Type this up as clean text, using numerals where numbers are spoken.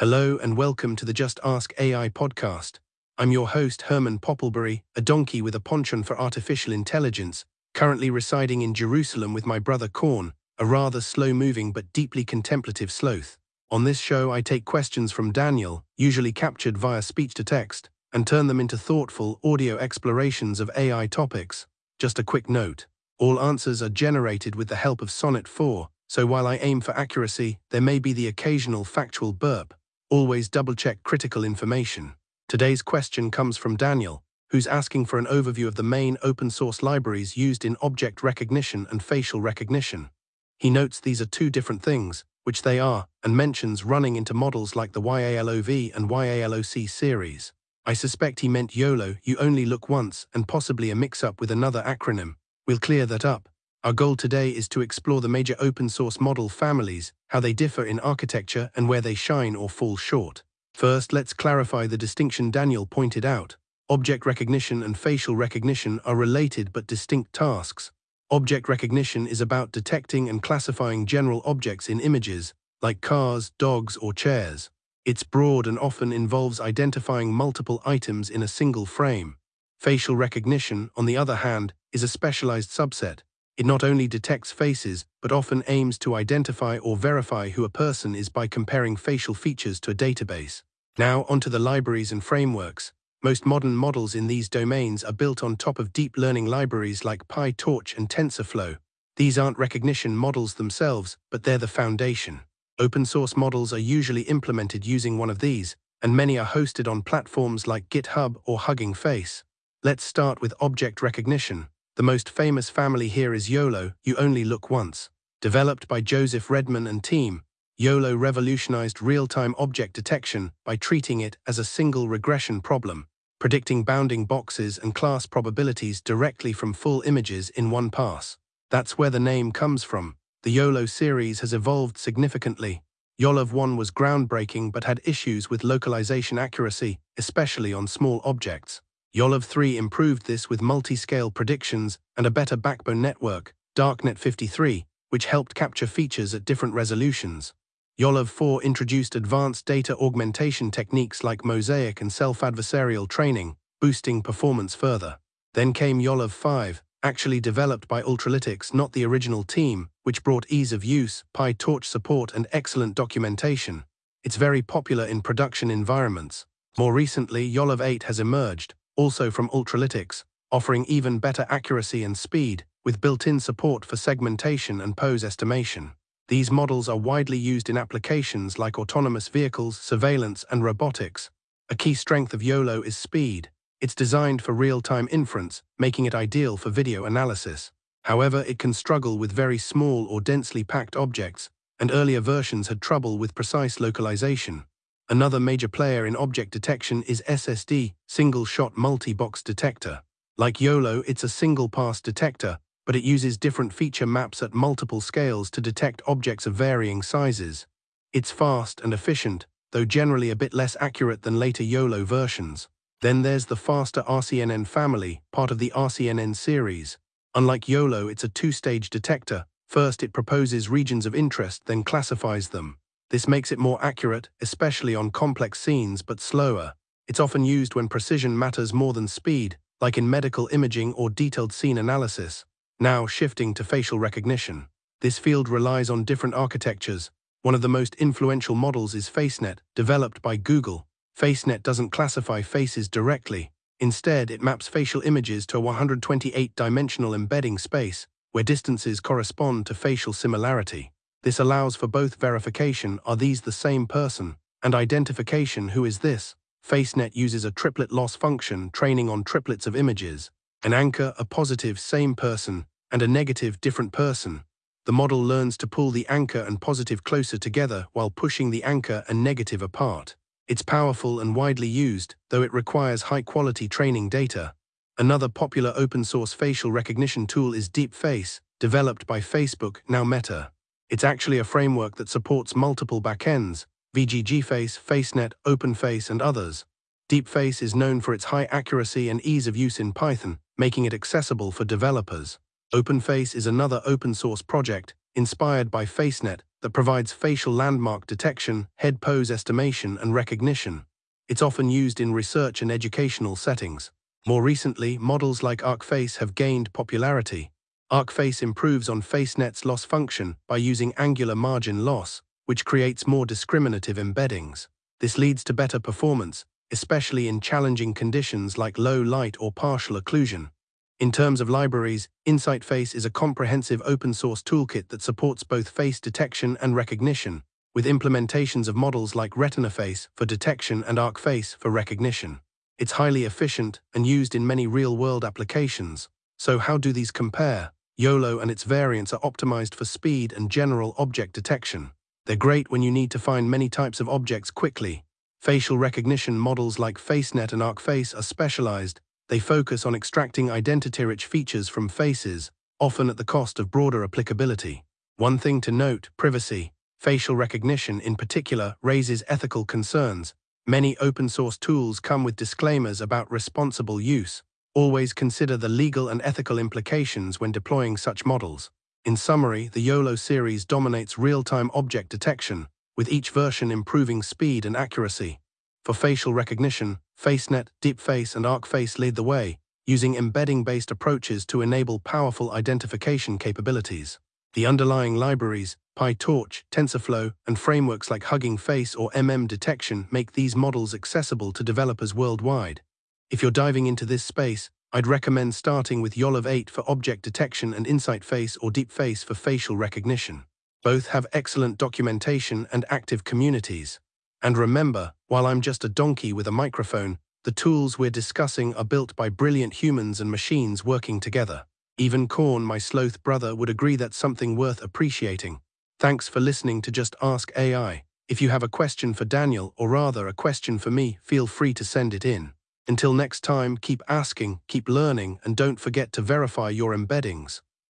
Hello and welcome to the Just Ask AI podcast. I'm your host, Herman Popplebury, a donkey with a penchant for artificial intelligence, currently residing in Jerusalem with my brother Korn, a rather slow-moving but deeply contemplative sloth. On this show, I take questions from Daniel, usually captured via speech-to-text, and turn them into thoughtful audio explorations of AI topics. Just a quick note. All answers are generated with the help of Sonnet 4, so while I aim for accuracy, there may be the occasional factual burp. Always double-check critical information. Today's question comes from Daniel, who's asking for an overview of the main open-source libraries used in object recognition and facial recognition. He notes these are two different things, which they are, and mentions running into models like the YALOV and YALOC series. I suspect he meant YOLO, you only look once, and possibly a mix-up with another acronym. We'll clear that up. Our goal today is to explore the major open-source model families, how they differ in architecture and where they shine or fall short. First, let's clarify the distinction Daniel pointed out. Object recognition and facial recognition are related but distinct tasks. Object recognition is about detecting and classifying general objects in images, like cars, dogs, or chairs. It's broad and often involves identifying multiple items in a single frame. Facial recognition, on the other hand, is a specialized subset. It not only detects faces, but often aims to identify or verify who a person is by comparing facial features to a database. Now, onto the libraries and frameworks. Most modern models in these domains are built on top of deep learning libraries like PyTorch and TensorFlow. These aren't recognition models themselves, but they're the foundation. Open-source models are usually implemented using one of these, and many are hosted on platforms like GitHub or Hugging Face. Let's start with object recognition. The most famous family here is YOLO, you only look once. Developed by Joseph Redman and team, YOLO revolutionized real-time object detection by treating it as a single regression problem, predicting bounding boxes and class probabilities directly from full images in one pass. That's where the name comes from. The YOLO series has evolved significantly. YOLOv 1 was groundbreaking but had issues with localization accuracy, especially on small objects. YOLOv 3 improved this with multi-scale predictions and a better backbone network, Darknet 53, which helped capture features at different resolutions. YOLOv 4 introduced advanced data augmentation techniques like mosaic and self-adversarial training, boosting performance further. Then came YOLOv 5, actually developed by Ultralytics, not the original team, which brought ease of use, PyTorch support, and excellent documentation. It's very popular in production environments. More recently, YOLOv 8 has emerged, also from Ultralytics, offering even better accuracy and speed, with built-in support for segmentation and pose estimation. These models are widely used in applications like autonomous vehicles, surveillance, and robotics. A key strength of YOLO is speed. It's designed for real-time inference, making it ideal for video analysis. However, it can struggle with very small or densely packed objects, and earlier versions had trouble with precise localization. Another major player in object detection is SSD, Single-Shot Multi-Box Detector. Like YOLO, it's a single-pass detector, but it uses different feature maps at multiple scales to detect objects of varying sizes. It's fast and efficient, though generally a bit less accurate than later YOLO versions. Then there's the faster RCNN family, part of the RCNN series. Unlike YOLO, it's a two-stage detector. First, it proposes regions of interest, then classifies them. This makes it more accurate, especially on complex scenes, but slower. It's often used when precision matters more than speed, like in medical imaging or detailed scene analysis. Now shifting to facial recognition. This field relies on different architectures. One of the most influential models is FaceNet, developed by Google. FaceNet doesn't classify faces directly. Instead, it maps facial images to a 128-dimensional embedding space, where distances correspond to facial similarity. This allows for both verification, are these the same person, and identification, who is this? FaceNet uses a triplet loss function training on triplets of images, an anchor, a positive same person, and a negative different person. The model learns to pull the anchor and positive closer together while pushing the anchor and negative apart. It's powerful and widely used, though it requires high-quality training data. Another popular open-source facial recognition tool is DeepFace, developed by Facebook, now Meta. It's actually a framework that supports multiple backends, VGGFace, FaceNet, OpenFace, and others. DeepFace is known for its high accuracy and ease of use in Python, making it accessible for developers. OpenFace is another open-source project, inspired by FaceNet, that provides facial landmark detection, head pose estimation, and recognition. It's often used in research and educational settings. More recently, models like ArcFace have gained popularity. ArcFace improves on FaceNet's loss function by using angular margin loss, which creates more discriminative embeddings. This leads to better performance, especially in challenging conditions like low light or partial occlusion. In terms of libraries, InsightFace is a comprehensive open-source toolkit that supports both face detection and recognition, with implementations of models like RetinaFace for detection and ArcFace for recognition. It's highly efficient and used in many real-world applications. So how do these compare? YOLO and its variants are optimized for speed and general object detection. They're great when you need to find many types of objects quickly. Facial recognition models like FaceNet and ArcFace are specialized. They focus on extracting identity-rich features from faces, often at the cost of broader applicability. One thing to note: privacy. Facial recognition, in particular, raises ethical concerns. Many open-source tools come with disclaimers about responsible use. Always consider the legal and ethical implications when deploying such models. In summary, the YOLO series dominates real-time object detection, with each version improving speed and accuracy. For facial recognition, FaceNet, DeepFace, and ArcFace lead the way, using embedding-based approaches to enable powerful identification capabilities. The underlying libraries, PyTorch, TensorFlow, and frameworks like Hugging Face or Detection make these models accessible to developers worldwide. If you're diving into this space, I'd recommend starting with YOLO 8 for object detection and InsightFace or DeepFace for facial recognition. Both have excellent documentation and active communities. And remember, while I'm just a donkey with a microphone, the tools we're discussing are built by brilliant humans and machines working together. Even Korn, my sloth brother, would agree that's something worth appreciating. Thanks for listening to Just Ask AI. If you have a question for Daniel, or rather a question for me, feel free to send it in. Until next time, keep asking, keep learning, and don't forget to verify your embeddings.